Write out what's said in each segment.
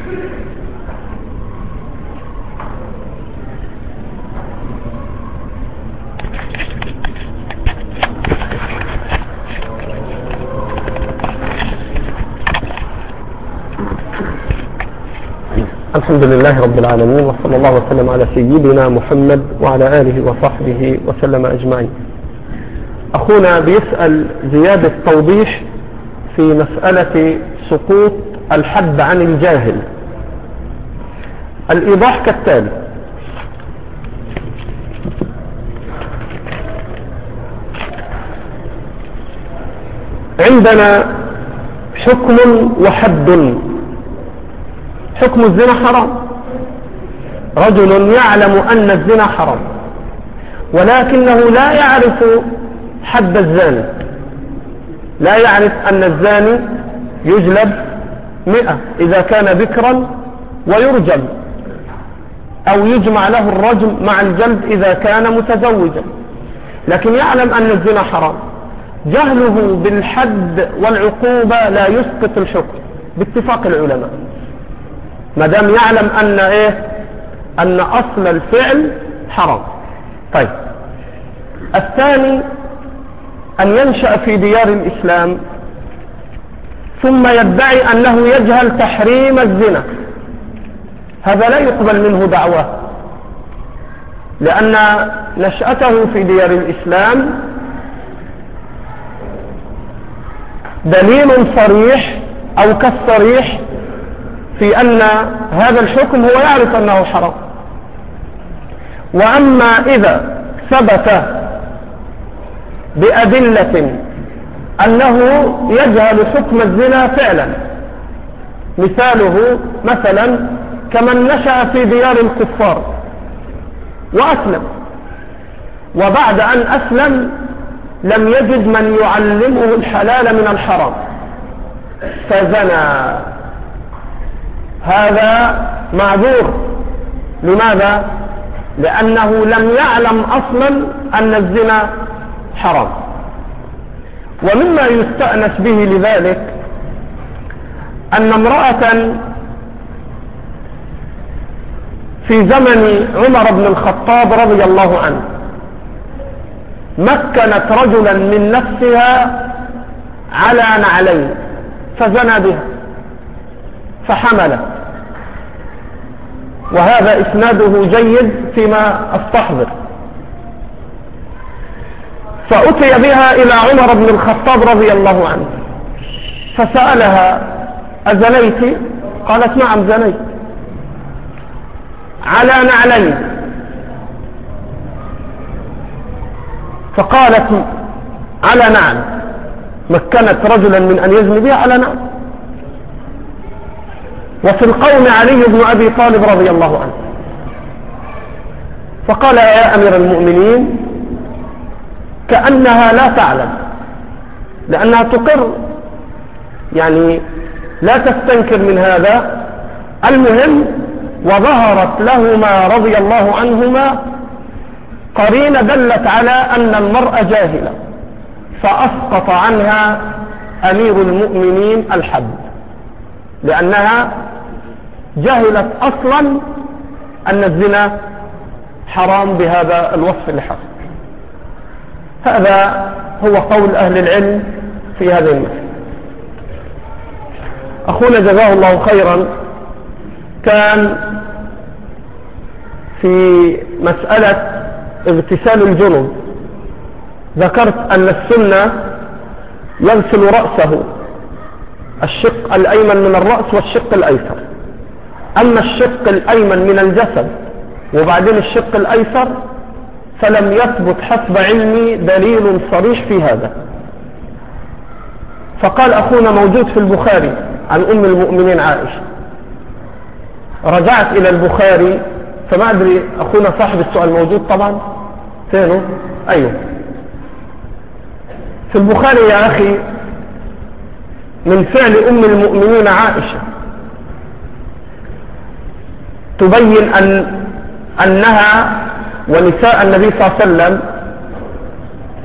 الحمد لله رب العالمين، وصلى الله وسلم على سيدنا محمد وعلى آله وصحبه وسلم أجمعين. أخونا بيسأل زيادة توضيح في مسألة سقوط الحد عن الجاهل. الإيضاح كالتالي: عندنا حكم وحد. حكم الزنا حرام، رجل يعلم أن الزنا حرام ولكنه لا يعرف حد الزاني، لا يعرف أن الزاني يجلب 100 إذا كان بكرا ويرجم، أو يجمع له الرجم مع الجلد إذا كان متزوجا، لكن يعلم أن الزنا حرام. جهله بالحد والعقوبة لا يسقط الحكم باتفاق العلماء، ما دام يعلم أن أصل الفعل حرام. طيب، الثاني أن ينشأ في ديار الإسلام ثم يدعي أنه يجهل تحريم الزنا، هذا لا يقبل منه دعوة، لأن نشأته في ديار الإسلام دليل صريح أو كالصريح في أن هذا الحكم هو يعرف أنه حرام. وأما إذا ثبت بأدلة أنه يجهل حكم الزنا فعلا، مثاله مثلا كمن نشأ في ديار الكفار وأسلم، وبعد أن أسلم لم يجد من يعلمه الحلال من الحرام فزنى، هذا معذور. لماذا؟ لأنه لم يعلم أصلا أن الزنا حرام. ومما يستأنس به لذلك أن امرأة في زمن عمر بن الخطاب رضي الله عنه مكنت رجلا من نفسها على نعلين فزنى بها فحملت، وهذا إسناده جيد فيما أستحضر. فأتي بها إلى عمر بن الخطاب رضي الله عنه فسألها: أزنيت؟ قالت: نعم زنيت على نعلين. فقالت: على نعل، مكنت رجلا من أن يزني بها على نعل. وفي القوم علي بن أبي طالب رضي الله عنه، فقال: يا أمير المؤمنين، كأنها لا تعلم، لأنها تقر، يعني لا تستنكر من هذا. المهم، وظهرت لهما رضي الله عنهما قرينة دلت على أن المرأة جاهلة، فأسقط عنها أمير المؤمنين الحد، لأنها جهلت أصلا أن الزنا حرام بهذا الوصف اللي حصل. هذا هو قول أهل العلم في هذه المسألة. أخونا جزاه الله خيرا كان في مسألة اغتسال الجنب ذكرت أن السنة يغسل رأسه، الشق الأيمن من الرأس والشق الأيسر. أما الشق الأيمن من الجسد وبعدين الشق الأيسر فلم يثبت حسب علمي دليل صريح في هذا. فقال أخونا موجود في البخاري عن أم المؤمنين عائشة. رجعت إلى البخاري فما أدري، أخونا صاحب السؤال موجود طبعا، فينه؟ أيوه في البخاري يا أخي، من فعل أم المؤمنين عائشة تبين أنها ونساء النبي صلى الله عليه وسلم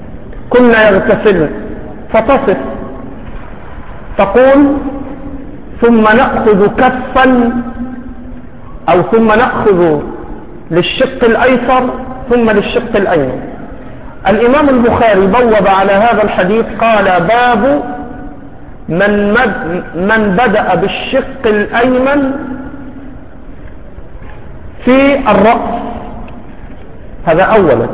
كنا يغتسلن، فتصف تقول: ثم نأخذ كفا أو ثم نأخذ للشق الأيسر ثم للشق الأيمن. الإمام البخاري بوب على هذا الحديث قال باب من بدأ بالشق الأيمن في الرأس. هذا أولا.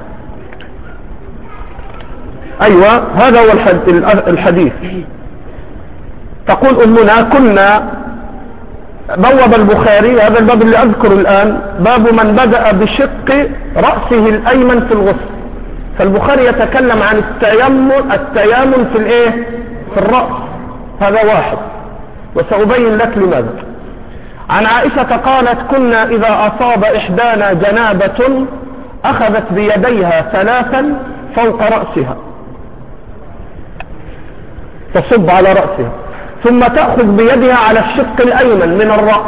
أيوة هذا هو الحديث. تقول أمنا كنا بوب البخاري هذا الباب اللي أذكر الآن باب من بدأ بشق رأسه الأيمن في الغسل. فالبخاري يتكلم عن التيامن في الايه في الرأس. هذا واحد وسأبين لك لماذا. عن عائشة قالت كنا إذا أصاب إحدانا جنابة أخذت بيديها ثلاثا فوق رأسها تصب على رأسها ثم تأخذ بيدها على الشق الأيمن من الرأس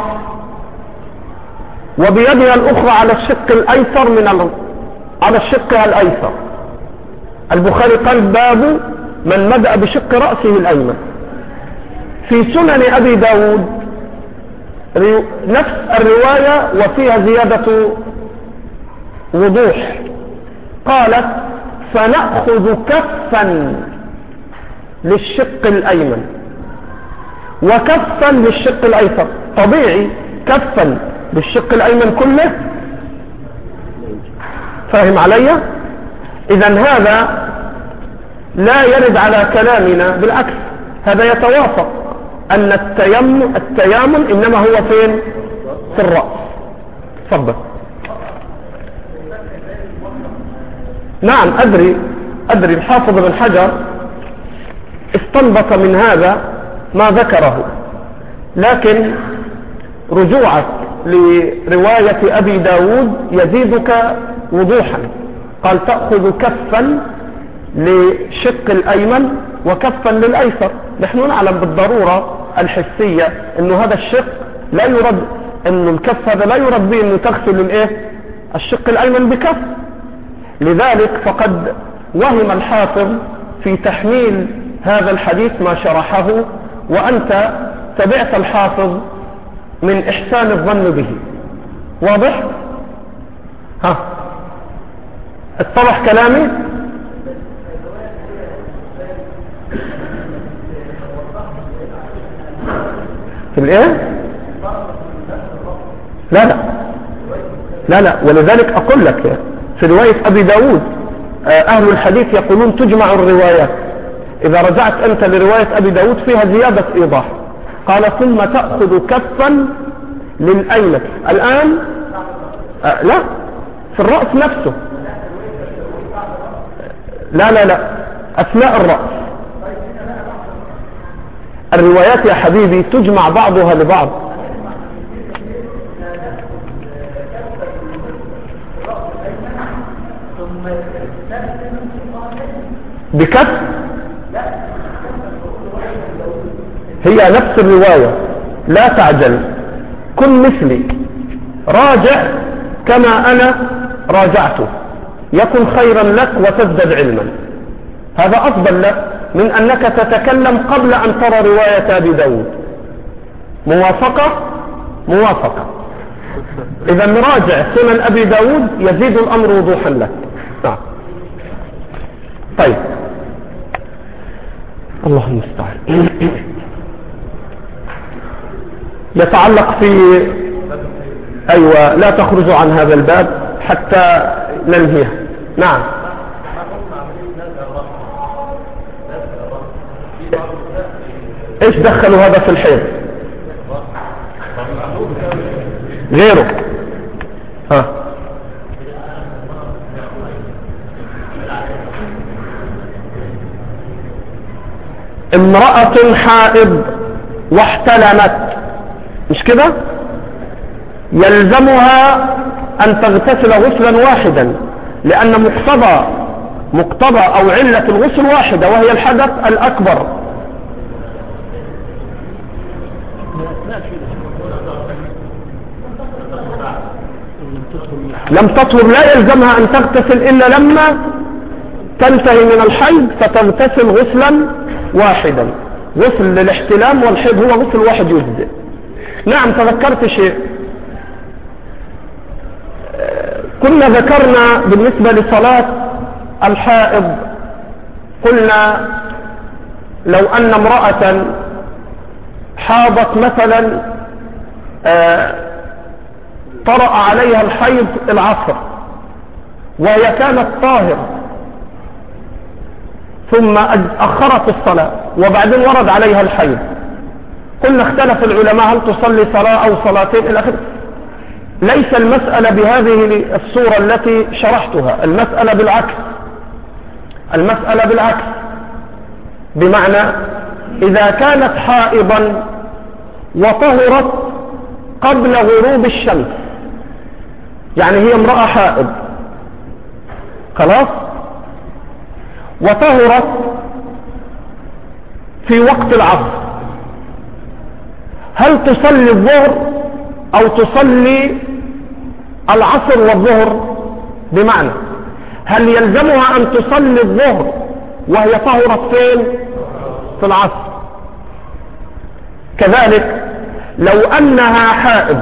وبيدها الأخرى على الشق الأيسر على الشق الأيسر. البخاري قال باب من بدأ بشق رأسه الأيمن. في سنن أبي داود نفس الرواية وفيها زيادة وضوح. قالت فنأخذ كفا للشق الأيمن وكفا للشق الأيسر. طبيعي كفا للشق الأيمن كله. فاهم علي؟ إذن هذا لا يرد على كلامنا، بالعكس هذا يتوافق أن التيامن إنما هو فين؟ في الرأس. تفضل. نعم أدري الحافظ بن حجر استنبط من هذا ما ذكره، لكن رجوعك لرواية أبي داود يزيدك وضوحا. قال تأخذ كفا لشق الأيمن وكفا للأيسر. نحن نعلم بالضرورة الحسية أنه هذا الشق لا يرد، أنه الكف هذا لا يرد به أنه تغسل الشق الأيمن بكف. لذلك فقد وهم الحافظ في تحميل هذا الحديث ما شرحه، وأنت تبعت الحافظ من إحسان الظن به. واضح؟ ها اتضح كلامي؟ في الايه؟ لا ولذلك اقول لك في رواية ابي داود اهل الحديث يقولون تجمع الروايات. اذا رجعت انت لرواية ابي داود فيها زيادة ايضاح. قال ثم تأخذ كفا للأيمن. الان لا في الرأس نفسه. لا اثناء الرأس. الروايات يا حبيبي تجمع بعضها لبعض. بكف هي نفس الرواية. لا تعجل، كن مثلي، راجع كما أنا راجعته يكن خيرا لك وتزدد علما. هذا أفضل لك من أنك تتكلم قبل أن ترى رواية أبي داود. موافقة. إذا نراجع سنن أبي داود يزيد الأمر وضوحا لك. نعم. طيب الله المستعان. يتعلق في أيوة لا تخرجوا عن هذا الباب حتى ننهيه. نعم. ايش دخلوا هذا في الحيض غيره؟ ها امرأة حائض واحتلمت، مش كده؟ يلزمها ان تغتسل غسلا واحدا، لان مقتضى او علة الغسل واحدة وهي الحدث الاكبر. لم تطهر لا يلزمها ان تغتسل الا لما تنتهي من الحيض فتغتسل غسلا واحدا. غسل للاحتلام والحيض هو غسل واحد يجزئ. نعم تذكرت شيء، كنا ذكرنا بالنسبة لصلاة الحائض، قلنا لو أن امرأة حاضت مثلا طرأ عليها الحيض العصر وهي كانت طاهرة ثم أخرت الصلاة وبعدين ورد عليها الحيض، قلنا اختلف العلماء هل تصلي صلاة أو صلاتين إلى آخره. ليس المسألة بهذه الصورة التي شرحتها، المسألة بالعكس. المسألة بالعكس، بمعنى إذا كانت حائضا وطهرت قبل غروب الشمس، يعني هي امرأة حائض خلاص وطهرت في وقت العصر، هل تصلي الظهر أو تصلي العصر والظهر؟ بمعنى هل يلزمها أن تصلي الظهر وهي طهرت فين؟ في العصر. كذلك لو أنها حائض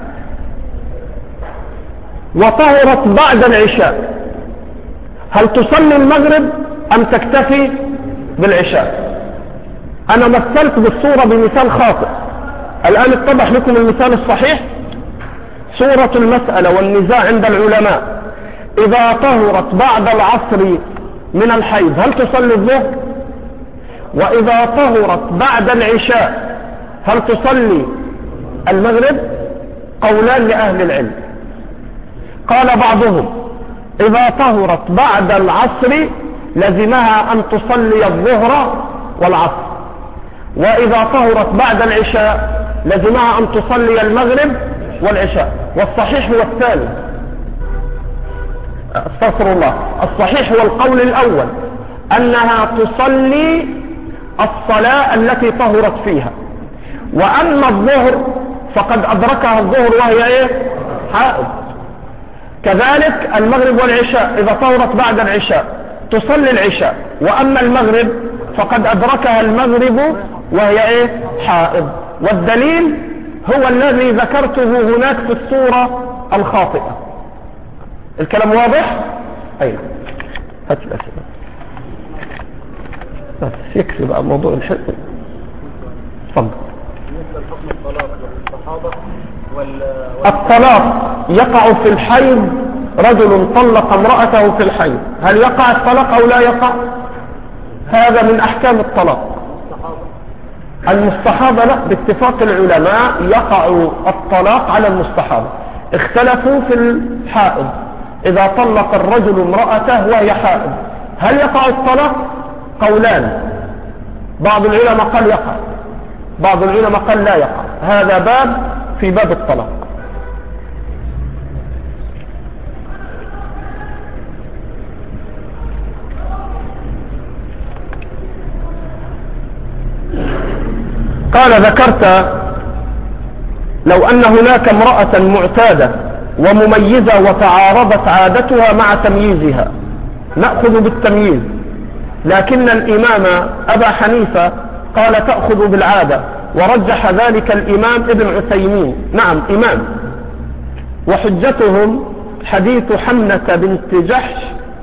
وطهرت بعد العشاء، هل تصلي المغرب أم تكتفي بالعشاء؟ أنا مثلت بالصورة بمثال خاطئ، الآن اتضح لكم المثال الصحيح. صورة المسألة والنزاع عند العلماء إذا طهرت بعد العصر من الحيض هل تصلي الظهر؟ وإذا طهرت بعد العشاء هل تصلي المغرب؟ قولان لأهل العلم. قال بعضهم إذا طهرت بعد العصر لزمها أن تصلي الظهر والعصر، وإذا طهرت بعد العشاء لزمها أن تصلي المغرب والعشاء. والصحيح هو الثاني، استغفر الله، الصحيح هو القول الأول أنها تصلي الصلاة التي طهرت فيها، وأما الظهر فقد أدركها الظهر وهي إيه؟ حائض. كذلك المغرب والعشاء إذا طهرت بعد العشاء تصلي العشاء، وأما المغرب فقد أدركها المغرب وهي إيه؟ حائض. والدليل هو الذي ذكرته هناك في الصورة الخاطئة. الكلام واضح؟ أيوة، هات الأسئلة بس يكفي بقى موضوع الحق. تفضل. الطلاق يقع في الحيض، رجل طلق امرأته في الحيض، هل يقع الطلاق أو لا يقع؟ هذا من أحكام الطلاق. المستحاضة لا، باتفاق العلماء يقع الطلاق على المستحاضة. اختلفوا في الحائض، إذا طلق الرجل امرأته وهي حائض هل يقع الطلاق؟ قولان، بعض العلماء قال يقع، بعض العلماء قال لا يقع. هذا باب في باب الطلاق. قال ذكرت لو أن هناك امرأة معتادة ومميزة وتعارضت عادتها مع تمييزها، نأخذ بالتمييز، لكن الإمام أبا حنيفة قال تأخذ بالعادة، ورجح ذلك الإمام ابن عثيمين. نعم إمام. وحجتهم حديث حمنة بنت جحش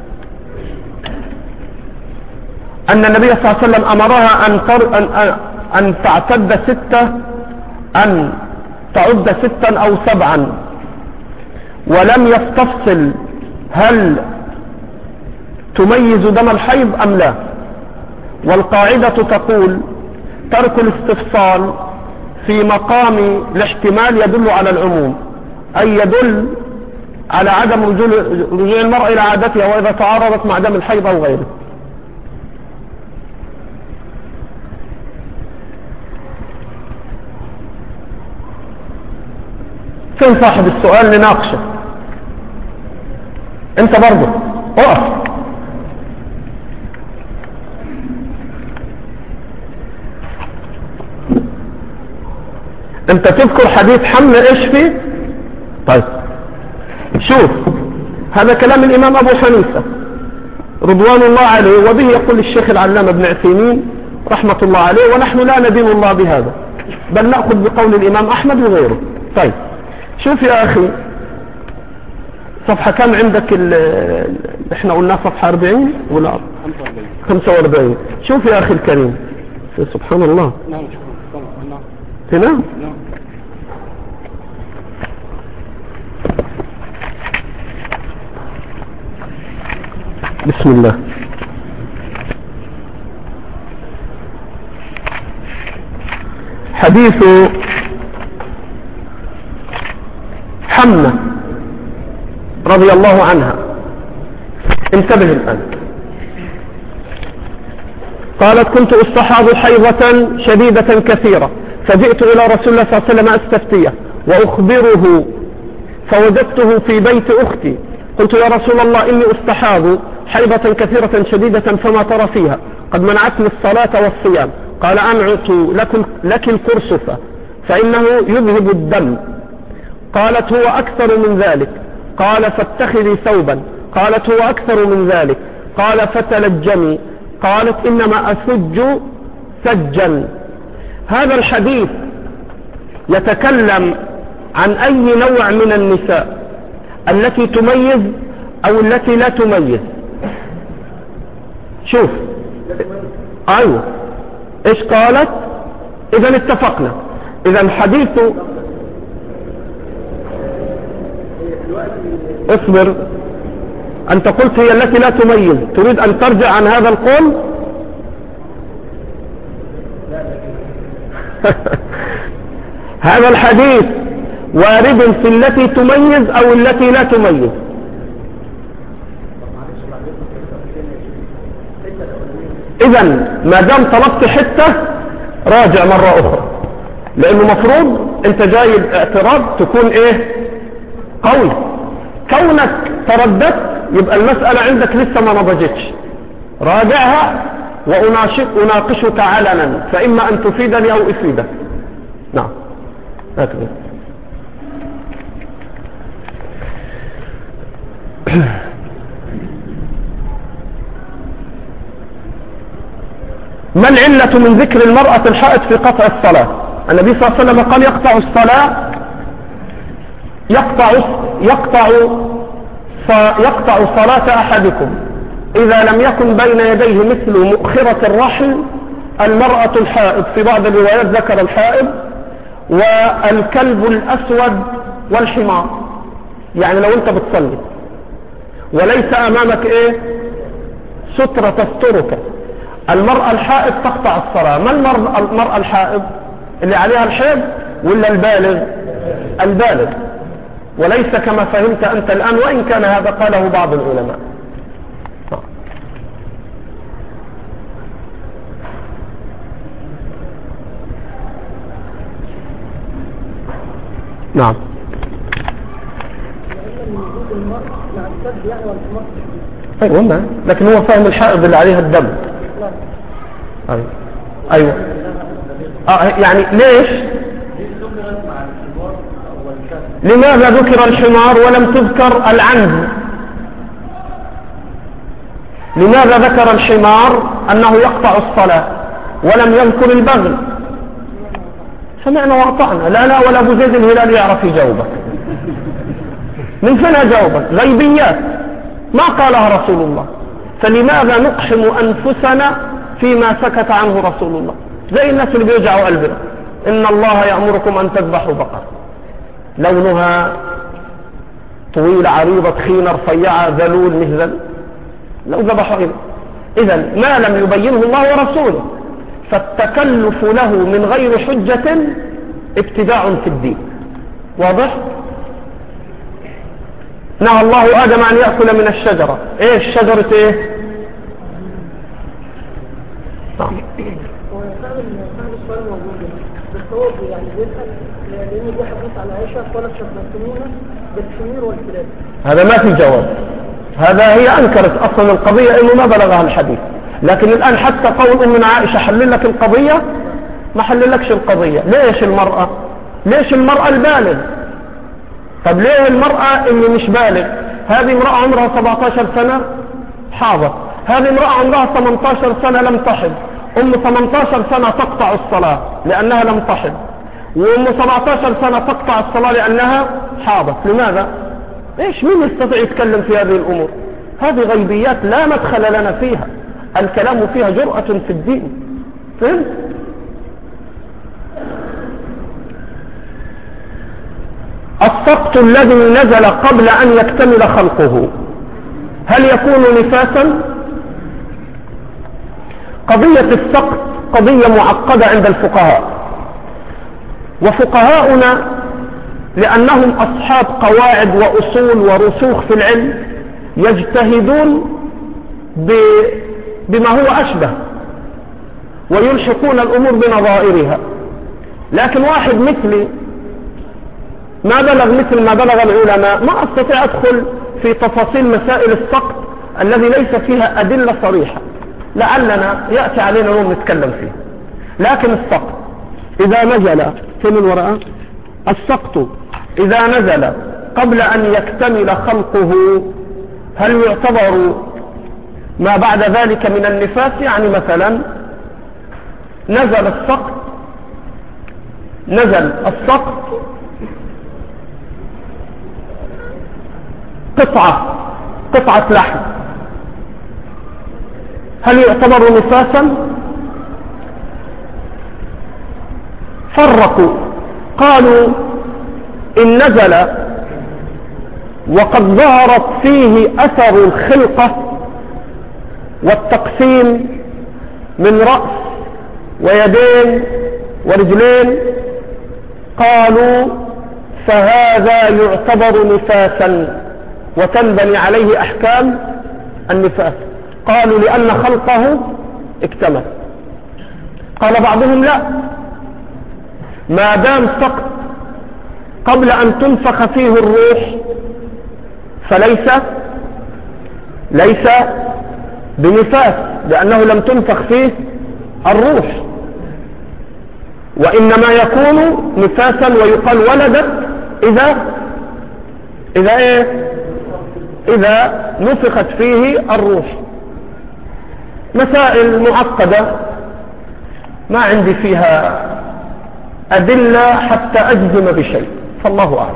أن النبي صلى الله عليه وسلم أمرها أن تعتد ستة، أن تعد ستا أو سبعا، ولم يستفصل هل تميز دم الحيض أم لا. والقاعدة تقول ترك الاستفصال في مقام الاحتمال يدل على العموم، أي يدل على عدم رجوع المرأة إلى عادتها وإذا تعارضت مع دم الحيض أو غيره. فين صاحب السؤال لناقشه؟ انت برضه اقف. انت تذكر حديث حمل ايش فيه؟ طيب شوف، هذا كلام الامام ابو حنيفة رضوان الله عليه، وبه يقول الشيخ العلامة ابن عثيمين رحمة الله عليه، ونحن لا ندين الله بهذا، بل نأخذ بقول الإمام أحمد وغيره. طيب شوف يا أخي، صفحة كم عندك؟ احنا قلنا صفحة 40 ولا 45. شوف يا أخي الكريم، سبحان الله. هنا بسم الله. حديث حمنة رضي الله عنها، انتبه الآن. قالت: كنت استحاض حيضة شديدة كثيرة، فجئت إلى رسول الله صلى الله عليه وسلم أستفتيه وأخبره، فوجدته في بيت أختي. قلت: يا رسول الله، إني استحاض حيضة كثيرة شديدة، فما ترى فيها؟ قد منعتني الصلاة والصيام. قال: أنعت لك الكرسف فإنه يذهب الدم. قالت: هو أكثر من ذلك. قال: فاتخذي ثوبا. قالت: هو أكثر من ذلك. قال: فتلجمي. قالت: إنما أسج سجا. هذا الحديث يتكلم عن أي نوع من النساء، التي تميز أو التي لا تميز. شوف أيوه إيش قالت؟ إذا اتفقنا. إذا حديث، اصبر، أنت قلت هي التي لا تميز، تريد أن ترجع عن هذا القول؟ هذا الحديث وارد في التي تميز أو التي لا تميز. إذا ما دام طلبت حتة راجع مرة أخرى، لأنه مفروض أنت جايب اعتراض تكون إيه؟ قوي. كونك ترددت يبقى المسألة عندك لسه ما نضجتش. راجعها وأناقشك علنا، فإما أن تفيدني أو أفيدك. نعم أكبر. ما العلة من ذكر المرأة الحائض في قطع الصلاة؟ النبي صلى الله عليه وسلم قال: يقطع الصلاة، يقطع صلاة أحدكم إذا لم يكن بين يديه مثل مؤخرة الرحل المرأة الحائض. في بعض الروايات ذكر الحائض والكلب الأسود والحمار. يعني لو أنت بتصلي وليس أمامك إيه؟ سترة تسترك، المرأة الحائض تقطع الصلاة. ما المرأة الحائض؟ اللي عليها الحيض ولا البالغ؟ البالغ، وليس كما فهمت أنت الآن، وإن كان هذا قاله بعض العلماء. نعم. أيوة، لكن هو فهم الحائض اللي عليها الدم. أيوة. يعني ليش؟ لماذا ذكر الحمار ولم تذكر العنز؟ لماذا ذكر الحمار أنه يقطع الصلاة ولم يذكر البغل؟ سمعنا وأطعنا. لا ولا أبو زيد الهلالي يعرف يجاوبك. من فين أجاوبك؟ غيبيات ما قالها رسول الله. فلماذا نقحم أنفسنا فيما سكت عنه رسول الله؟ زي الناس اللي بيوجعوا قلبنا: إن الله يأمركم أن تذبحوا بقرة لونها طويلة عريضة تخينة رفيعة ذلول مهزل، لو ذبحوا إذا ما لم يبينه الله ورسوله، فالتكلف له من غير حجة ابتداع في الدين. واضح؟ نهى الله آدم أن يأكل من الشجرة. إيش شجرة إيه؟ السؤال موجود بس هو يعني بيسأل لأن دي حديث على عائشة قالت شبهتمونا بالحمير والكلاب. هذا ما في جواب. هذا هي أنكرت أصلا القضية إنه ما بلغها الحديث، لكن الآن حتى قول من عائشة حلل لك القضية، ما حللكش القضية. ليش المرأة؟ ليش المرأة البالغ؟ طب ليه المرأة اللي مش بالغ؟ هذه امرأة عمرها 17 سنة حاضر، هذه امرأة عمرها 18 سنة لم تحض، أم 18 سنة تقطع الصلاة لأنها لم تحض، وأم 17 سنة تقطع الصلاة لأنها حاضت. لماذا؟ إيش مين يستطيع يتكلم في هذه الأمور؟ هذه غيبيات لا مدخل لنا فيها، الكلام فيها جرأة في الدين. فهمت؟ السقط الذي نزل قبل أن يكتمل خلقه هل يكون نفاسا؟ قضية السقط قضية معقدة عند الفقهاء، وفقهاؤنا لأنهم أصحاب قواعد وأصول ورسوخ في العلم يجتهدون بما هو أشبه ويلحقون الأمور بنظائرها. لكن واحد مثلي ما بلغ مثل ما بلغ العلماء ما أستطيع أدخل في تفاصيل مسائل السقط الذي ليس فيها أدلة صريحة، لعلنا يأتي علينا يوم نتكلم فيه. لكن السقط إذا نزل في الورقة، السقط إذا نزل قبل أن يكتمل خلقه هل يعتبر ما بعد ذلك من النفاس؟ يعني مثلا نزل السقط قطعة لحم، هل يعتبر نفاسا؟ فرقوا، قالوا إن نزل وقد ظهرت فيه أثر الخلقة والتقسيم من رأس ويدين ورجلين، قالوا فهذا يعتبر نفاسا وتنبني عليه أحكام النفاس. قالوا لأن خلقه اكتمل. قال بعضهم لا، ما دام سقط قبل أن تنفخ فيه الروح ليس بنفاس، لأنه لم تنفخ فيه الروح، وإنما يكون نفاسا ويقال ولدت إذا نفخت فيه الروح. مسائل معقدة ما عندي فيها أدلة حتى أجزم بشيء، فالله أعلم،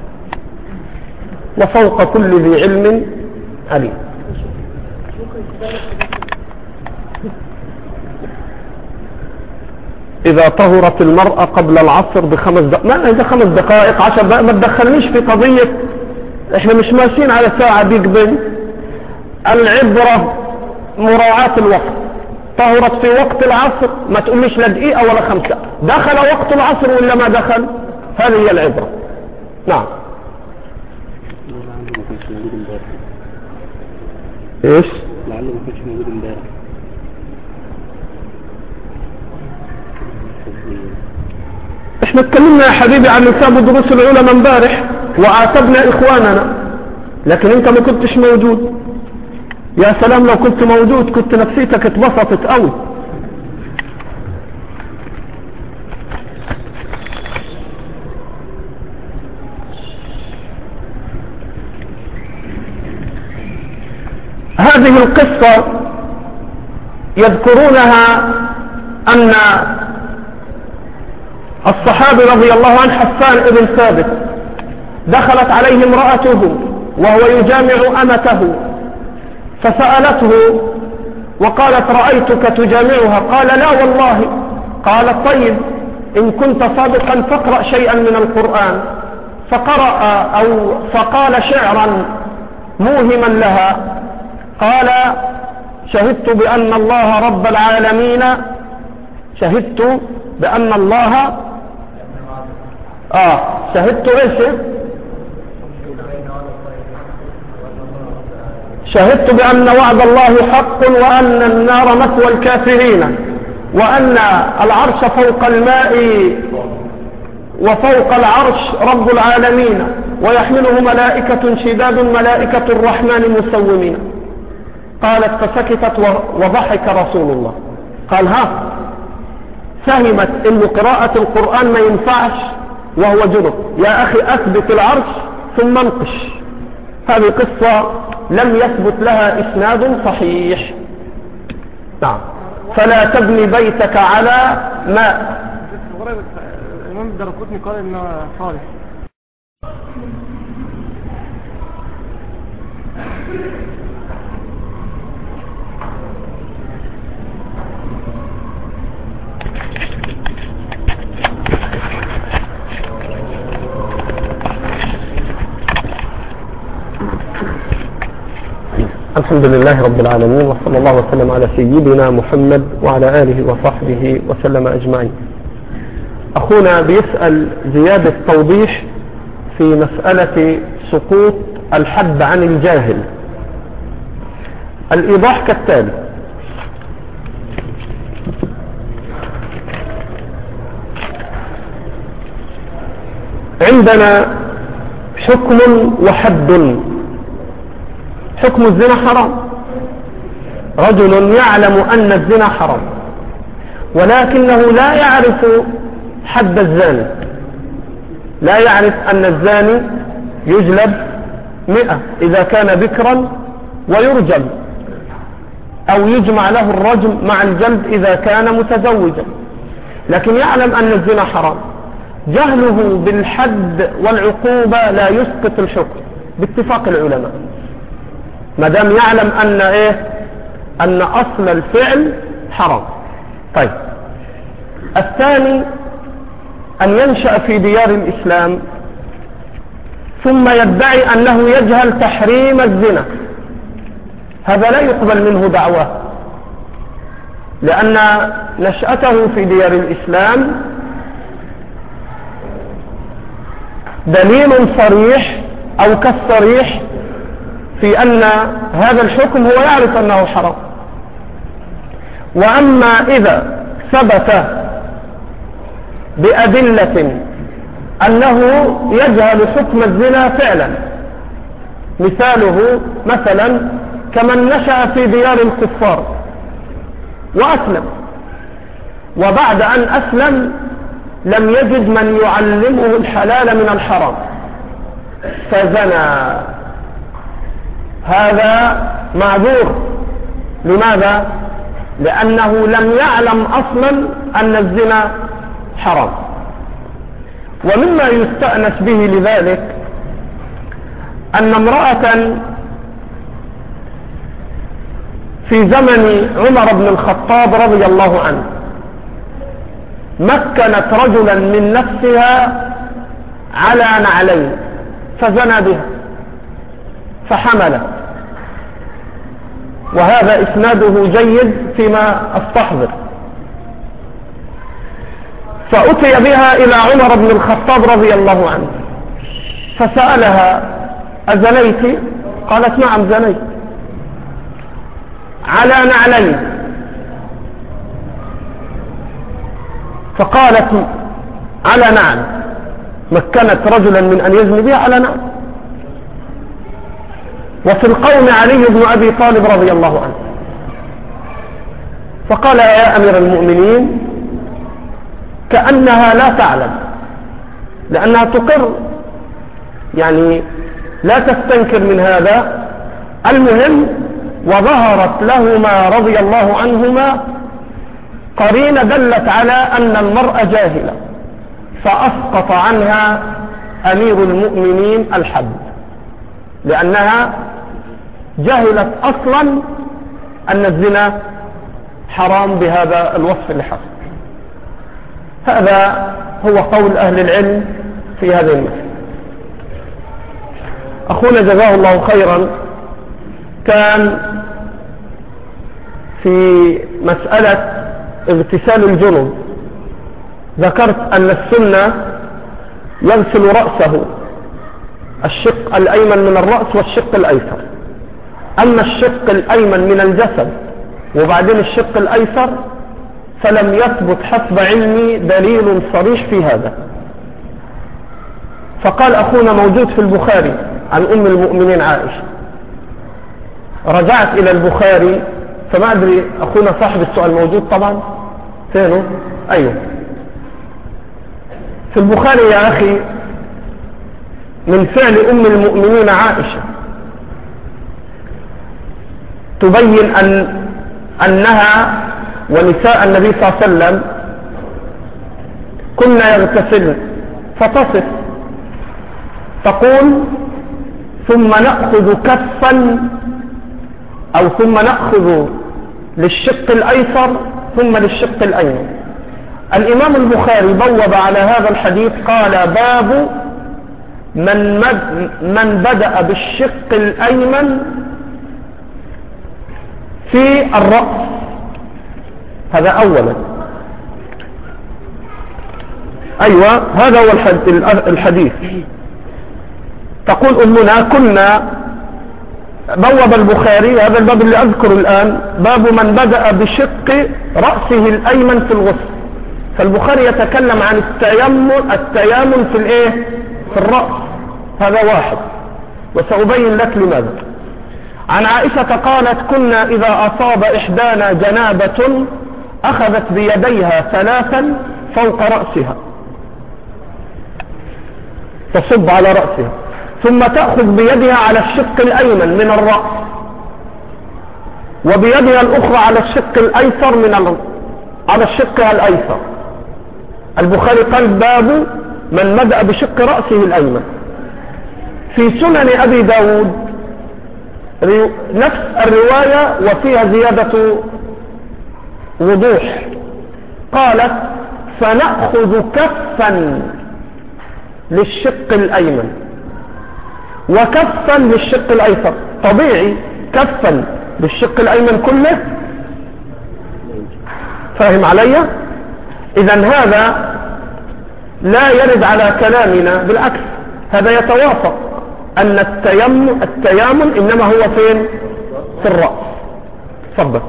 وفوق كل ذي علم عليم. إذا طهرت المرأة قبل العصر ب5 دقائق، ما إذا 5 دقائق 10 دقائق ما تدخلنيش في قضية، إحنا مش ماشيين على ساعة بيج بن. العبرة مراعاة الوقت. طهرت في وقت العصر ما تقوليش لا دقيقة ولا 5، دخل وقت العصر ولا ما دخل، هذه هي العبرة. نعم. ايش؟ لعله ما كانش موجود امبارح. احنا اتكلمنا يا حبيبي عن نساب دروس العلماء امبارح وعاتبنا اخواننا، لكن انت ما كنتش موجود. يا سلام لو كنت موجود كنت نفسيتك اتبسطت قوي. هذه القصة يذكرونها أن الصحابي رضي الله عنه حسان ابن ثابت دخلت عليه امرأته وهو يجامع أمته، فسألته وقالت رأيتك تجامعها، قال لا والله. قالت طيب إن كنت صادقا فاقرأ شيئا من القرآن، فقرأ أو فقال شعرا موهما لها، قال شهدت بأن الله رب العالمين، شهدت بأن الله شهدت ايش؟ شهدت بأن وعد الله حق وأن النار مثوى الكافرين وأن العرش فوق الماء وفوق العرش رب العالمين ويحمله ملائكة شداد ملائكة الرحمن مسومين. قالت فسكتت وضحك رسول الله. قال فهمت إن قراءة القرآن ما ينفعش وهو جنب، يا أخي أثبت العرش ثم انقش. هذه قصة لم يثبت لها إسناد صحيح. نعم. فلا تبني بيتك على ماء. الإمام الدرقطني قال إنه صالح. الحمد لله رب العالمين، وصلى الله وسلم على سيدنا محمد وعلى آله وصحبه وسلم أجمعين. أخونا بيسأل زيادة توضيح في مسألة سقوط الحد عن الجاهل. الإيضاح كالتالي: عندنا حكم وحد. حكم الزنا حرام، رجل يعلم أن الزنا حرام ولكنه لا يعرف حد الزاني، لا يعرف أن الزاني يجلب 100 إذا كان بكرا ويرجم، أو يجمع له الرجم مع الجلد إذا كان متزوجا، لكن يعلم أن الزنا حرام. جهله بالحد والعقوبة لا يسقط الحكم باتفاق العلماء، ما دام يعلم أن أصل الفعل حرام. طيب، الثاني أن ينشأ في ديار الإسلام ثم يدعي أنه يجهل تحريم الزنا، هذا لا يقبل منه دعوة، لأن نشأته في ديار الإسلام دليل صريح أو كالصريح في أن هذا الحكم هو يعرف أنه حرام. وأما إذا ثبت بأدلة أنه يجهل حكم الزنا فعلا، مثاله مثلا كمن نشأ في ديار الكفار وأسلم، وبعد أن أسلم لم يجد من يعلمه الحلال من الحرام فزنى، هذا معذور. لماذا؟ لأنه لم يعلم أصلا أن الزنا حرام. ومما يستأنس به لذلك أن امرأة في زمن عمر بن الخطاب رضي الله عنه مكنت رجلا من نفسها على نعلين فزنى بها فحملت، وهذا إسناده جيد فيما أستحضر. فأتي بها إلى عمر بن الخطاب رضي الله عنه فسألها: أزنيت؟ قالت: نعم زنيت على نعلين. فقالت: على نعل، مكنت رجلا من أن يزني بها على نعل. وفي القوم علي بن أبي طالب رضي الله عنه، فقال: يا أمير المؤمنين، كأنها لا تعلم، لأنها تقر، يعني لا تستنكر من هذا. المهم، وظهرت لهما رضي الله عنهما قرينة دلت على أن المرأة جاهلة، فأسقط عنها أمير المؤمنين الحد، لأنها جهلت أصلا أن الزنا حرام بهذا الوصف اللي حصل. هذا هو قول أهل العلم في هذه المسألة. أخونا جزاه الله خيرا كان في مسألة اغتسال الجنب ذكرت أن السنة يغسل رأسه، الشق الأيمن من الرأس والشق الأيسر. أما الشق الأيمن من الجسد وبعدين الشق الأيسر فلم يثبت حسب علمي دليل صريح في هذا. فقال أخونا موجود في البخاري عن أم المؤمنين عائشة. رجعت إلى البخاري فما أدري، أخونا صاحب السؤال موجود طبعا، فينه؟ أيوه في البخاري يا أخي، من فعل أم المؤمنين عائشة تبين أنها ونساء النبي صلى الله عليه وسلم كنا يغتسلن، فتصف تقول ثم نأخذ كفا أو ثم نأخذ للشق الأيسر ثم للشق الأيمن. الإمام البخاري بوب على هذا الحديث قال باب من بدأ بالشق الأيمن في الرأس. هذا أولا. أيوة هذا هو الحديث. تقول أمنا كنا بوب البخاري هذا الباب اللي أذكر الآن باب من بدأ بشق رأسه الأيمن في الغسل. فالبخاري يتكلم عن التيامن في الايه؟ في الرأس. هذا واحد وسأبين لك لماذا. عن عائشة قالت كنا إذا أصاب إحدانا جنابة أخذت بيديها ثلاثا فوق رأسها تصب على رأسها ثم تأخذ بيدها على الشق الأيمن من الرأس وبيدها الأخرى على الشق الأيسر على الشق الأيسر. البخاري قال باب من بدأ بشق رأسه الأيمن. في سنن أبي داود نفس الرواية وفيها زيادة وضوح. قالت فنأخذ كفا للشق الأيمن وكفا للشق الأيسر. طبيعي كفا للشق الأيمن كله. فاهم علي؟ إذن هذا لا يرد على كلامنا، بالعكس هذا يتوافق أن التيامن إنما هو فين؟ في الرأس. تفضل.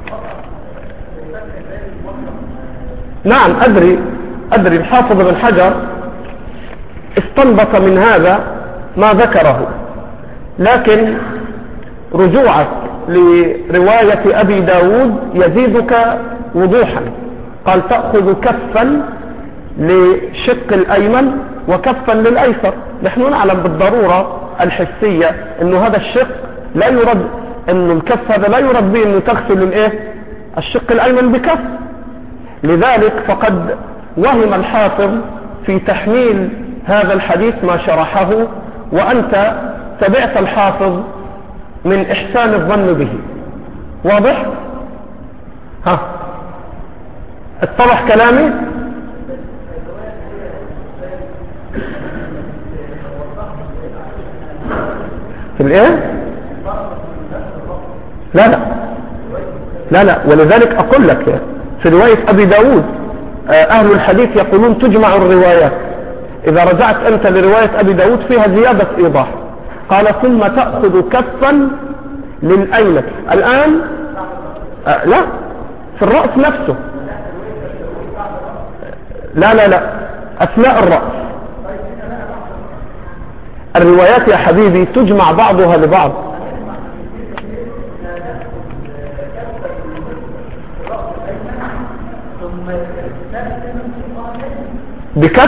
نعم أدري الحافظ بن حجر استنبط من هذا ما ذكره، لكن رجوعك لرواية أبي داود يزيدك وضوحا. قال تأخذ كفا لشق الأيمن وكفا للأيسر. نحن نعلم بالضرورة الحسية أنه هذا الشق لا يرد، أنه الكف هذا لا يرد به أنه تغسل الايه؟ الشق الأيمن بكف. لذلك فقد وهم الحافظ في تحميل هذا الحديث ما شرحه، وأنت تبعت الحافظ من إحسان الظن به. واضح؟ ها اتضح كلامي؟ في الايه؟ لا ولذلك اقول لك في رواية ابي داود اهل الحديث يقولون تجمع الروايات. اذا رجعت انت لرواية ابي داود فيها زيادة ايضاح. قال ثم تأخذ كفا للأيمن. الان لا في الرأس نفسه. لا اثناء الرأس. الروايات يا حبيبي تجمع بعضها لبعض. بكف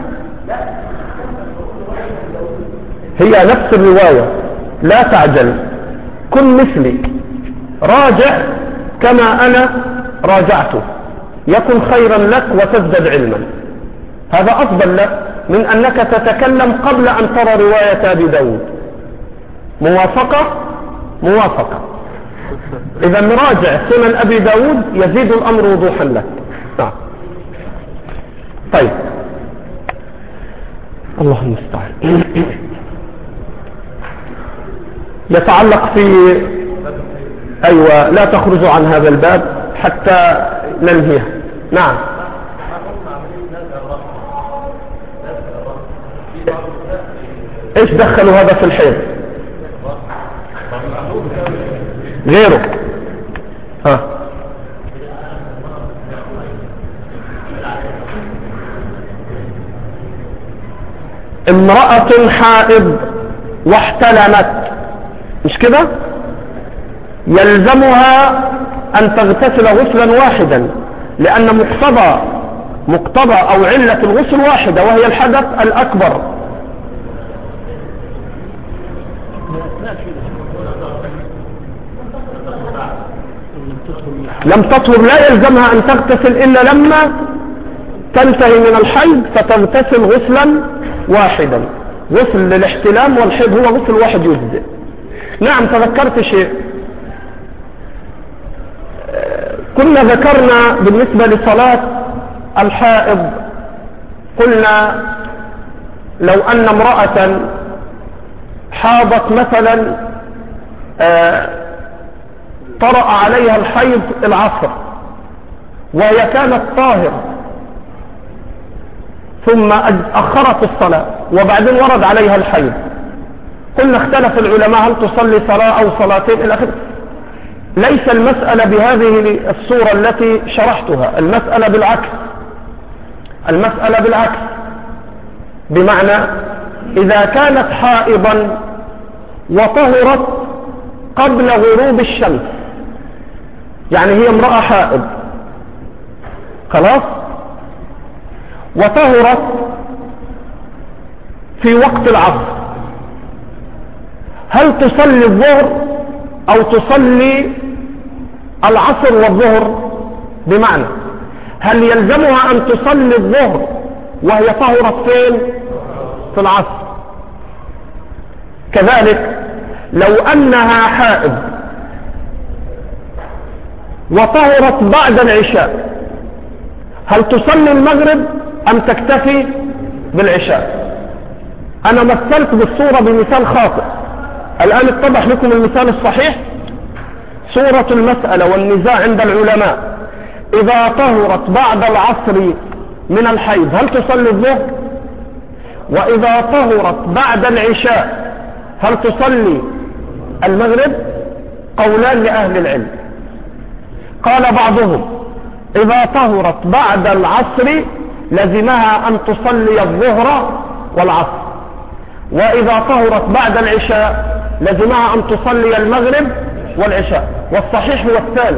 هي نفس الرواية. لا تعجل، كن مثلي، راجع كما أنا راجعته يكن خيرا لك وتزدد علما. هذا أفضل لك من أنك تتكلم قبل أن ترى رواية أبي داود. موافقة. إذا نراجع سنن أبي داود يزيد الأمر وضوحا لك. نعم. طيب الله المستعان. يتعلق في أيوة لا تخرجوا عن هذا الباب حتى ننهيه. نعم. ايش دخلوا هذا في الحيض غيره؟ ها امرأة حائض واحتلمت، مش كده؟ يلزمها ان تغتسل غسلا واحدا، لان مقتضى او علة الغسل واحدة وهي الحدث الاكبر. لم تطهر لا يلزمها أن تغتسل إلا لما تنتهي من الحيض، فتغتسل غسلا واحدا. غسل للاحتلام والحيض هو غسل واحد يجزئ. نعم تذكرت شيء، كنا ذكرنا بالنسبة لصلاة الحائض، قلنا لو أن امرأة حاضت مثلا طرأ عليها الحيض العصر وهي كانت طاهرة، ثم أخرت الصلاة وبعدين ورد عليها الحيض، قلنا اختلف العلماء هل تصلي صلاة أو صلاتين إلى آخره. ليس المسألة بهذه الصورة التي شرحتها، المسألة بالعكس. المسألة بالعكس، بمعنى إذا كانت حائضا وطهرت قبل غروب الشمس، يعني هي امرأة حائض خلاص، وطهرت في وقت العصر، هل تصلي الظهر أو تصلي العصر والظهر؟ بمعنى هل يلزمها أن تصلي الظهر وهي طهرت فين؟ في العصر. كذلك لو أنها حائض وطهرت بعد العشاء، هل تصلي المغرب أم تكتفي بالعشاء؟ أنا مثلت بالصورة بمثال خاطئ، الآن اتضح لكم المثال الصحيح. صورة المسألة والنزاع عند العلماء، إذا طهرت بعد العصر من الحيض هل تصلي الظهر؟ وإذا طهرت بعد العشاء هل تصلي المغرب؟ قولان لأهل العلم. قال بعضهم إذا طهرت بعد العصر لزمها أن تصلي الظهر والعصر، وإذا طهرت بعد العشاء لزمها أن تصلي المغرب والعشاء. والصحيح هو الثاني،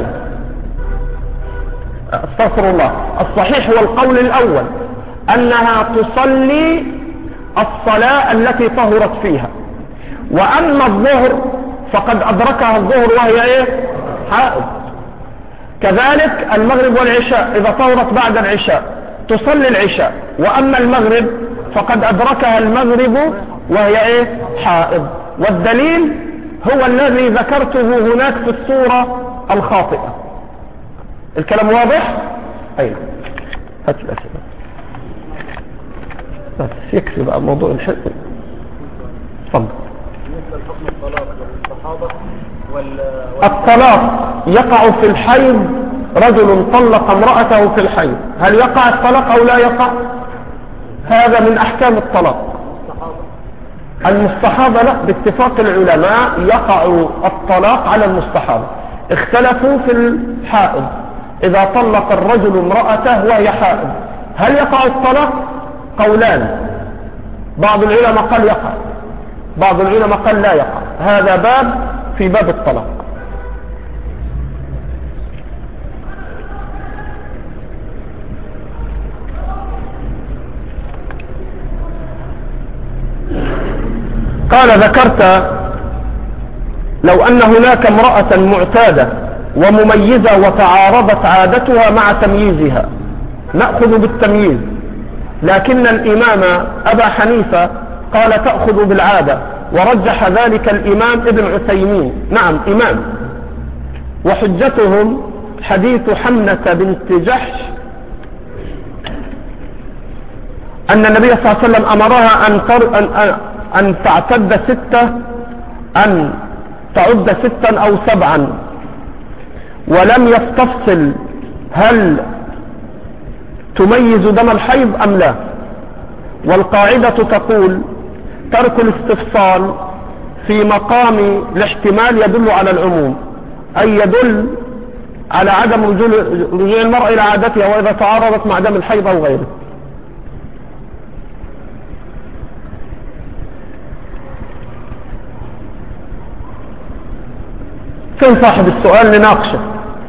استغفر الله، الصحيح هو القول الأول، أنها تصلي الصلاة التي طهرت فيها. وأما الظهر فقد أدركها الظهر وهي إيه؟ حائض. كذلك المغرب والعشاء إذا طهرت بعد العشاء تصلي العشاء، وأما المغرب فقد أدركها المغرب وهي إيه؟ حائض. والدليل هو الذي ذكرته هناك في الصورة الخاطئة. الكلام واضح؟ أين؟ هات الأسئلة بس يكفي بقى موضوع الحد. تفضل. الطلاق يقع في الحيض، رجل طلق امرأته في الحيض، هل يقع الطلاق أو لا يقع؟ هذا من أحكام الطلاق. المستحاضة لا، باتفاق العلماء يقع الطلاق على المستحاضة. اختلفوا في الحائض، إذا طلق الرجل امرأته وهي حائض هل يقع الطلاق؟ قولان، بعض العلماء قال يقع، بعض العلماء قال لا يقع. هذا باب في باب الطلاق. قال ذكرت لو أن هناك امرأة معتادة ومميزة وتعارضت عادتها مع تمييزها، نأخذ بالتمييز، لكن الإمام أبا حنيفة قال تأخذ بالعادة، ورجح ذلك الإمام ابن عثيمين. نعم إمام. وحجتهم حديث حمنة بنت جحش أن النبي صلى الله عليه وسلم أمرها أن تعتد ستة، أن تعد 6 أو 7، ولم يستفصل هل تميز دم الحيض أم لا. والقاعدة تقول ترك الاستفصال في مقام الاحتمال يدل على العموم، أي يدل على عدم رجوع المرأة إلى عادتها وإذا تعارضت مع دم الحيض أو غيره. فين صاحب السؤال لناقشه؟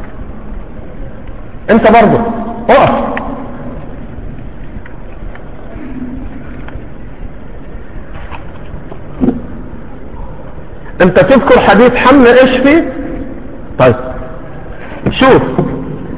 انت برضه اقف. انت تذكر حديث حمل ايش فيه؟ طيب شوف،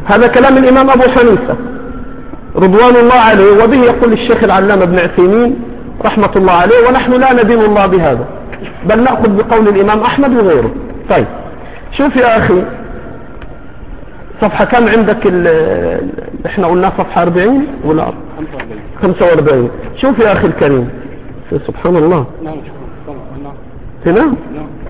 هذا كلام الإمام أبو حنيفة رضوان الله عليه، وبه يقول الشيخ العلامة ابن عثيمين رحمة الله عليه، ونحن لا ندين الله بهذا، بل نأخذ بقول الإمام أحمد وغيره. طيب شوف يا أخي، صفحة كم عندك؟ احنا قلنا صفحة 40 ولا 45. شوف يا أخي الكريم، سبحان الله. هنا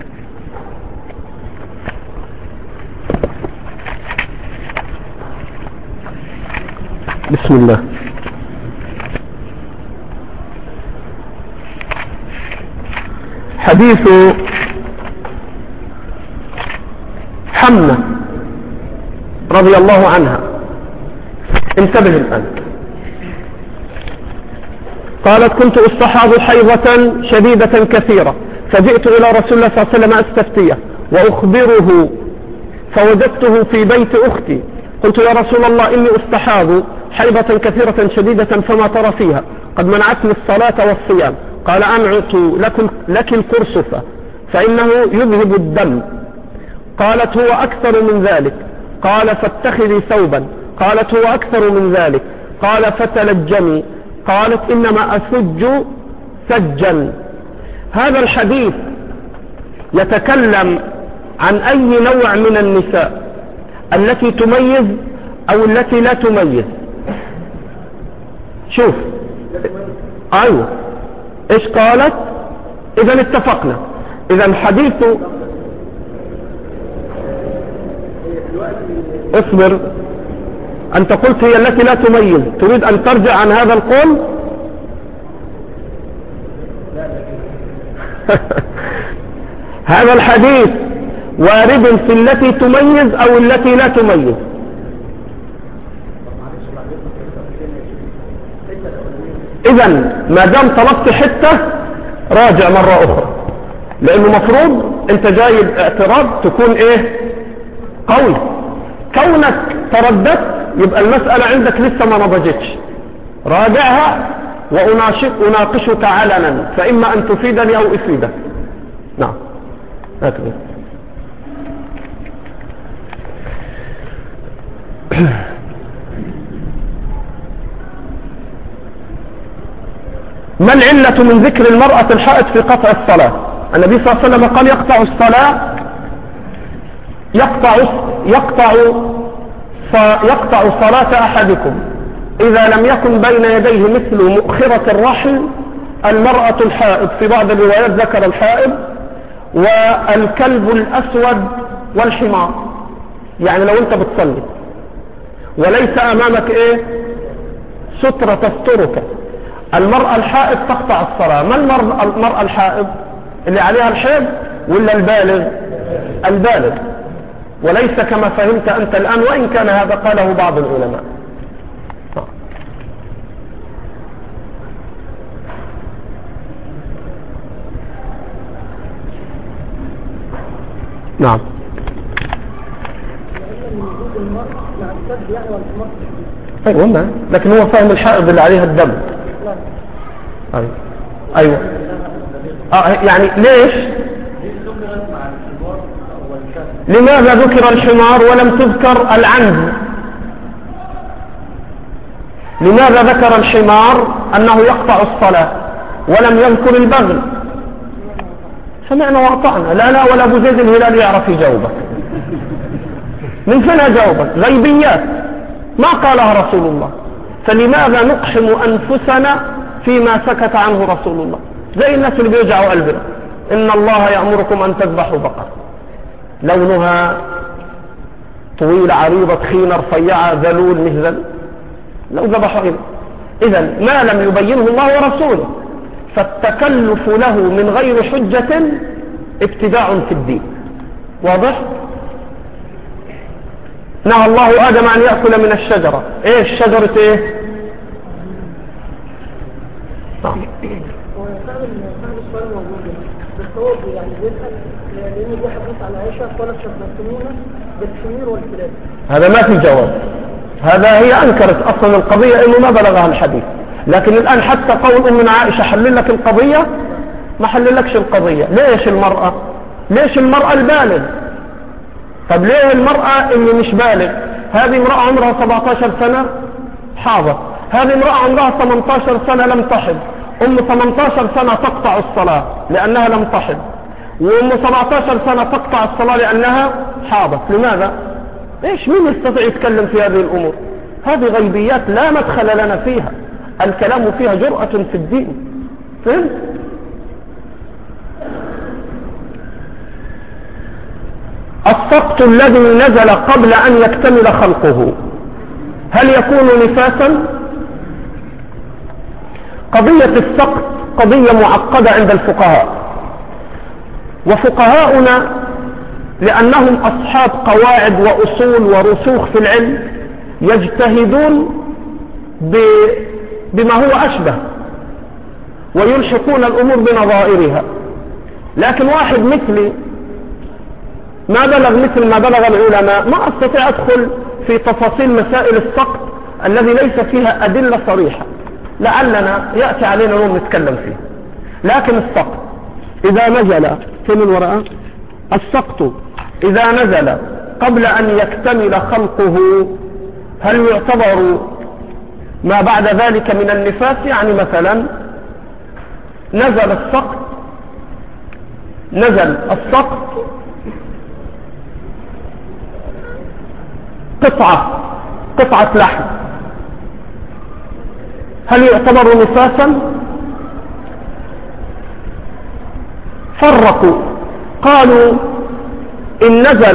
بسم الله. حديث حمنة رضي الله عنها، انتبه الآن. قالت: كنت أستحاض حيضة شديدة كثيرة، فجئت إلى رسول الله صلى الله عليه وسلم أستفتيه وأخبره، فوجدته في بيت أختي. قلت: يا رسول الله، إني أستحاض حيضة كثيرة شديدة، فما ترى فيها؟ قد منعتني الصلاة والصيام. قال: أنعت لك القرصفة فإنه يذهب الدم. قالت: هو أكثر من ذلك. قال: فاتخذي ثوبا. قالت: هو أكثر من ذلك. قال: فتلجمي. قالت: إنما أسج سجا. هذا الحديث يتكلم عن أي نوع من النساء، التي تميز أو التي لا تميز. شوف، أيوه، إيش قالت؟ إذن اتفقنا. إذن حديث، اصبر، أنت قلت هي التي لا تميز، تريد أن ترجع عن هذا القول؟ هذا الحديث وارد في التي تميز أو التي لا تميز. إذن ما دام طلبت حتة راجع مرة أخرى، لأنه مفروض أنت جايب اعتراض تكون إيه؟ قوي. كونك ترددت يبقى المسألة عندك لسه ما نضجتش. راجعها وأناقشك علنا، فإما أن تفيدني أو أفيدك. نعم، هكذا. ما العلة من ذكر المرأة الحائض في قطع الصلاة؟ النبي صلى الله عليه وسلم قال: يقطع الصلاة، يقطع صلاة أحدكم إذا لم يكن بين يديه مثل مؤخرة الرحل المرأة الحائض. في بعض الروايات ذكر الحائض والكلب الأسود والحمار. يعني لو أنت بتصلي وليس أمامك إيه؟ سترة تسترك، المرأة الحائض تقطع الصلاة. ما المرأة الحائض؟ اللي عليها الحيض ولا البالغ؟ البالغ، وليس كما فهمت أنت الآن، وإن كان هذا قاله بعض العلماء. نعم. أيوة، لكن هو فهم الحائض اللي عليها الدم. أيوة. يعني ليش؟ لماذا ذكر الحمار ولم تذكر العنز؟ لماذا ذكر الحمار أنه يقطع الصلاة ولم يذكر البغل؟ سمعنا وأطعنا. لا ولا أبو زيد الهلال يعرف يجاوبك. من فين أجاوبك؟ غيبيات ما قالها رسول الله. فلماذا نقحم أنفسنا فيما سكت عنه رسول الله؟ زي الناس اللي بيوجعوا قلبنا: إن الله يأمركم أن تذبحوا بقرة لونها طويلة عريضة تخينة رفيعة ذلول مهزل، لو ذبحوا إذن. إذن ما لم يبينه الله ورسوله، فالتكلف له من غير حجة ابتداع في الدين. واضح؟ نهى الله آدم أن يأكل من الشجرة. إيه الشجرة؟ إيه؟ السؤال موجود بس هو يعني بيسأل لأن دي حديث عن عائشة قالت شبهتمونا بالحمير والكلاب. هذا ما في جواب. هذا هي أنكرت أصلا القضية إنه ما بلغها الحديث، لكن الآن حتى قول أمنا عائشة حلل لك القضية، ما حلل لكش القضية. ليش المرأة؟ ليش المرأة البالغ؟ طب ليه المرأة اللي مش بالغ؟ هذه امرأة عمرها 17 سنة حاضت، هذه امرأة عمرها 18 سنة لم تحض، أم 18 سنة تقطع الصلاة لأنها لم تحض، وأم 17 سنة تقطع الصلاة لأنها حاضت. لماذا؟ إيش مين يستطيع يتكلم في هذه الأمور؟ هذه غيبيات لا مدخل لنا فيها، الكلام فيها جرأة في الدين. فهمت؟ السقط الذي نزل قبل أن يكتمل خلقه هل يكون نفاسا؟ قضية السقط قضية معقدة عند الفقهاء، وفقهاؤنا لأنهم أصحاب قواعد وأصول ورسوخ في العلم يجتهدون بما هو أشبه ويلحقون الأمور بنظائرها. لكن واحد مثلي ما بلغ مثل ما بلغ العلماء ما أستطيع أدخل في تفاصيل مسائل السقط الذي ليس فيها أدلة صريحة، لعلنا يأتي علينا يوم نتكلم فيه. لكن السقط إذا نزل في من وراء السقط إذا نزل قبل أن يكتمل خلقه هل يعتبر ما بعد ذلك من النفاس؟ يعني مثلا نزل السقط قطعة لحم، هل يعتبر نفاسا؟ فرقوا، قالوا إن نزل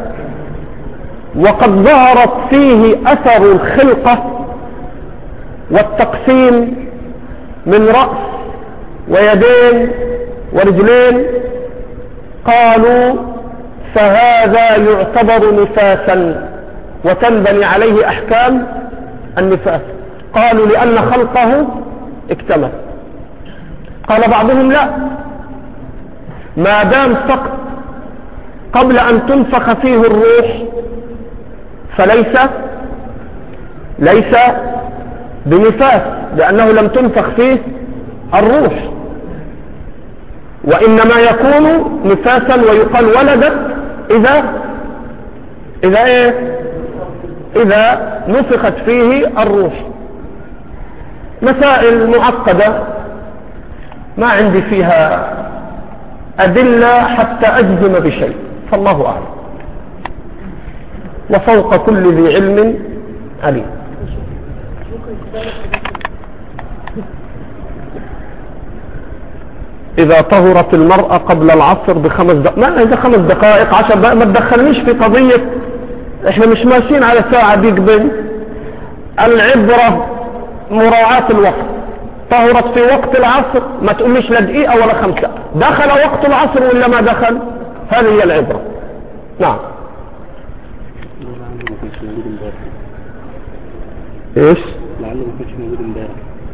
وقد ظهرت فيه أثر الخلقة والتقسيم من رأس ويدين ورجلين، قالوا فهذا يعتبر نفاسا وتنبني عليه أحكام النفاس. قالوا لأن خلقه اكتمل. قال بعضهم لا، ما دام سقط قبل أن تنفخ فيه الروح ليس بنفاس لأنه لم تنفخ فيه الروح، وإنما يكون نفاسا ويقال ولدت إذا نفخت فيه الروح. مسائل معقدة ما عندي فيها أدلة حتى أجزم بشيء، فالله أعلم، وفوق كل ذي علم عليم. إذا طهرت المرأة قبل العصر ب5 دقائق، ما إذا 5 دقائق 10 دقائق ما تدخلنيش في قضية، إحنا مش ماشيين على ساعة بيج بن. العبرة مراعاة الوقت. طهرت في وقت العصر ما تقوليش لا دقيقة ولا 5، دخل وقت العصر ولا ما دخل، هذه هي العبرة. نعم. ايش؟ لعله ما كانش موجود امبارح.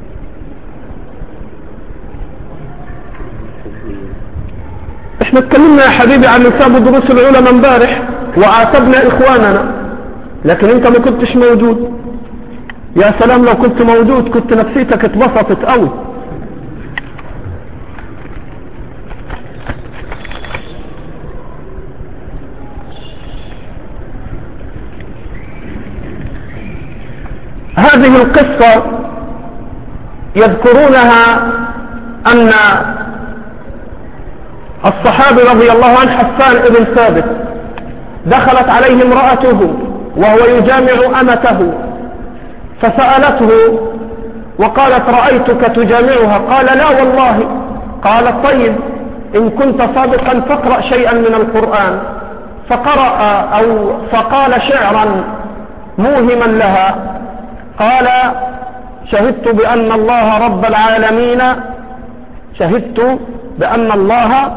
احنا اتكلمنا يا حبيبي عن نساب دروس العلماء امبارح وعاتبنا اخواننا، لكن انت ما كنتش موجود. يا سلام لو كنت موجود كنت نفسيتك اتبسطت قوي. هذه القصة يذكرونها أن الصحابي رضي الله عنه حسان ابن ثابت دخلت عليه امرأته وهو يجامع أمته، فسألته وقالت رأيتك تجامعها، قال لا والله. قالت طيب إن كنت صادقا فاقرأ شيئا من القرآن، فقال شعرا موهما لها، قال شهدت بأن الله رب العالمين، شهدت بأن الله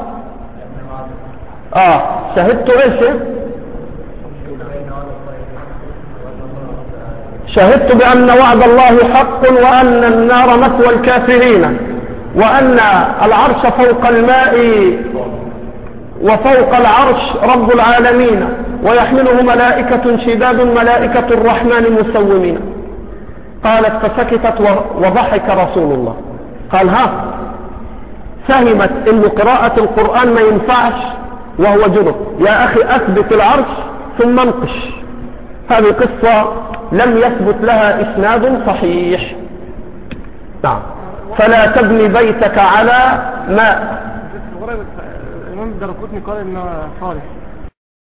شهدت ايش؟ شهدت بأن وعد الله حق وأن النار مثوى الكافرين وأن العرش فوق الماء وفوق العرش رب العالمين ويحمله ملائكة شداد ملائكة الرحمن مسومين. قالت فسكتت وضحك رسول الله. قال فهمت إن قراءة القرآن ما ينفعش وهو جنب. يا أخي أثبت العرش ثم انقش، هذه قصة لم يثبت لها إسناد صحيح. نعم. فلا تبني بيتك على ماء. الإمام الدرقطني قال إنه صالح.